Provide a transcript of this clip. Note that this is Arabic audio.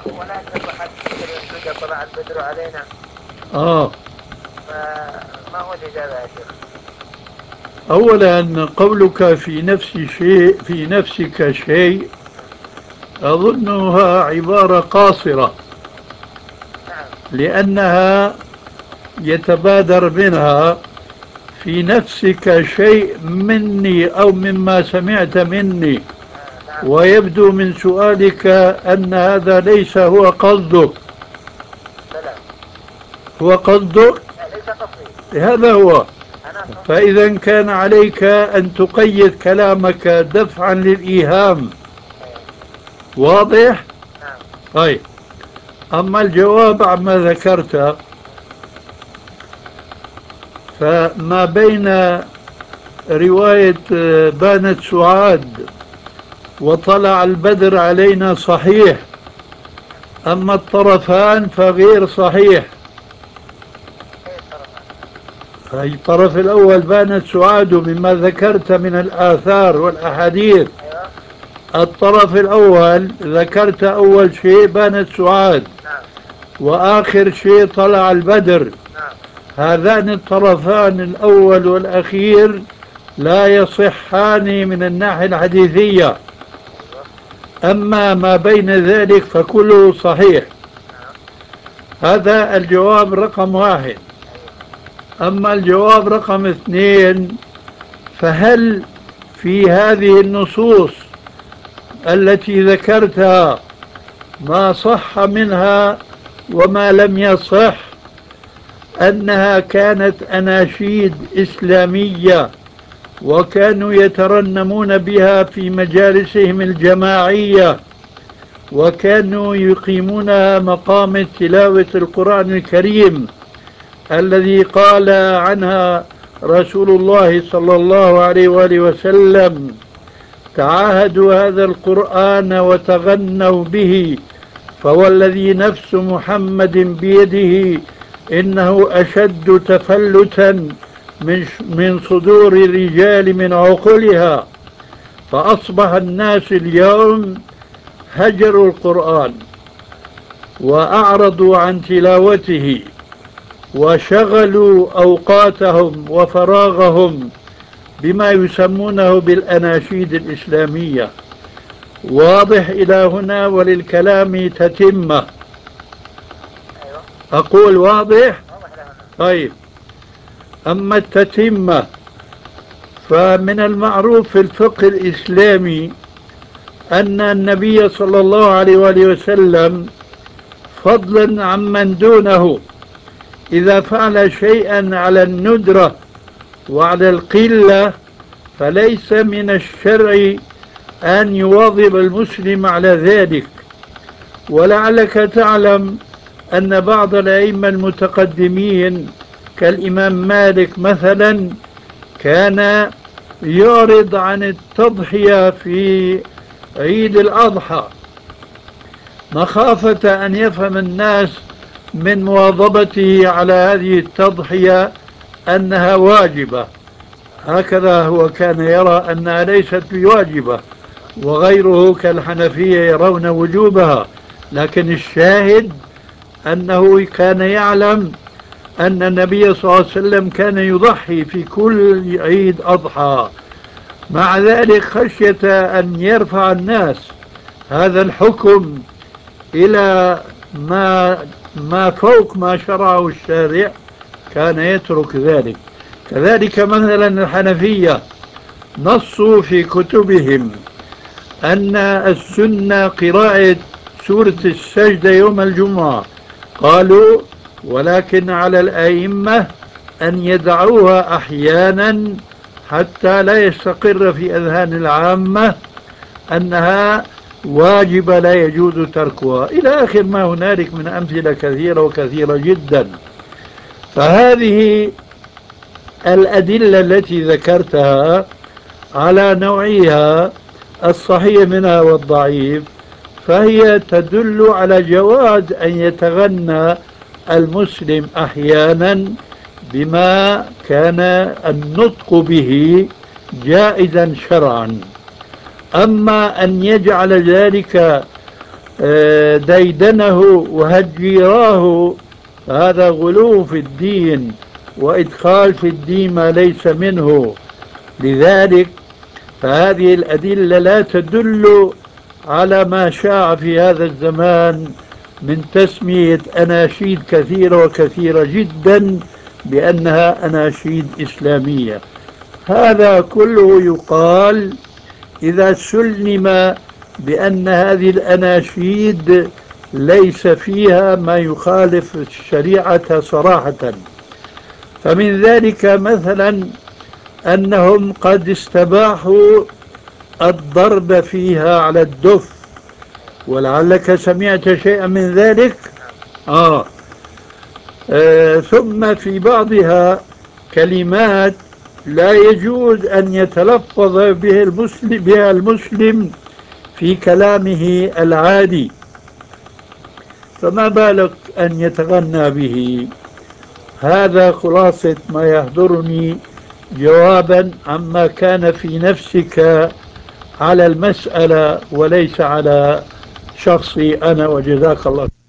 ولكن بعد كده طلع البدر علينا. فما هو الإجابة يا شيخ؟ أولا قولك في نفسك شيء أظنها عبارة قاصرة، نعم. لأنها يتبادر منها في نفسك شيء مني أو مما سمعت مني، نعم. ويبدو من سؤالك أن هذا ليس هو قصدك. لا. هو قصدك؟ لا، ليس قصدي. هذا هو. أنا قصدي. فإذا كان عليك أن تقيد كلامك دفعا للإيهام. واضح؟ نعم. طيب، أما الجواب عما ذكرت، فما بين رواية بانت سعاد وطلع البدر علينا صحيح، أما الطرفان فغير صحيح. الطرف الأول بانت سعاد مما ذكرت من الآثار والأحاديث. الطرف الأول ذكرت أول شيء بانت سعاد، وآخر شيء طلع البدر. هذان الطرفان الأول والأخير لا يصحان من الناحية الحديثية، أما ما بين ذلك فكله صحيح. هذا الجواب رقم واحد. أما الجواب رقم اثنين، فهل في هذه النصوص التي ذكرتها ما صح منها وما لم يصح، أنها كانت أناشيد إسلامية وكانوا يترنمون بها في مجالسهم الجماعية، وكانوا يقيمونها مقام تلاوة القرآن الكريم الذي قال عنها رسول الله صلى الله عليه وآله وسلم: تعاهدوا هذا القرآن وتغنوا به، فوالذي نفس محمد بيده إنه أشد تفلتا من صدور الرجال من عقولها. فأصبح الناس اليوم هجروا القرآن وأعرضوا عن تلاوته وشغلوا أوقاتهم وفراغهم بما يسمونه بالأناشيد الإسلامية. واضح إلى هنا وللكلام تتمة؟ أقول واضح؟ طيب، أما التتمة، فمن المعروف في الفقه الإسلامي أن النبي صلى الله عليه وآله وسلم فضلا عمن دونه إذا فعل شيئا على الندرة وعلى القلة فليس من الشرع أن يواظب المسلم على ذلك. ولعلك تعلم أن بعض الأئمة المتقدمين كالإمام مالك مثلا كان يعرض عن التضحية في عيد الأضحى مخافة أن يفهم الناس من مواظبته على هذه التضحية أنها واجبة. هكذا هو كان يرى أنها ليست بواجبة، وغيره كالحنفية يرون وجوبها. لكن الشاهد أنه كان يعلم أن النبي صلى الله عليه وسلم كان يضحي في كل عيد أضحى، مع ذلك خشية أن يرفع الناس هذا الحكم إلى ما فوق ما شرعه الشارع كان يترك ذلك. كذلك مثلا الحنفية نصوا في كتبهم أن السنة قراءة سورة السجدة يوم الجمعة، قالوا: ولكن على الأئمة أن يدعوها أحيانا حتى لا يستقر في أذهان العامة أنها واجبة لا يجوز تركها، إلى آخر ما هنالك من أمثلة كثيرة وكثيرة جدا. فهذه الأدلة التي ذكرتها على نوعها الصحيح منها والضعيف، فهي تدل على جواز أن يتغنى المسلم أحيانا بما كان النطق به جائزا شرعا. أما أن يجعل ذلك ديدنه وهجيراه، هذا غلو في الدين وإدخال في الدين ما ليس منه. لذلك فهذه الأدلة لا تدل على ما شاع في هذا الزمان من تسمية أناشيد كثيرة وكثيرة جدا بأنها أناشيد إسلامية. هذا كله يقال إذا سلم بأن هذه الأناشيد ليس فيها ما يخالف الشريعة صراحة. فمن ذلك مثلا أنهم قد استباحوا الضرب فيها على الدف، ولعلك سمعت شيئا من ذلك. ثم في بعضها كلمات لا يجوز أن يتلفظ بها المسلم في كلامه العادي، فما بالك أن يتغنى به. هذا خلاصة ما يحضرني جوابا عما كان في نفسك على المسألة وليس على شخصي أنا، وجزاك الله.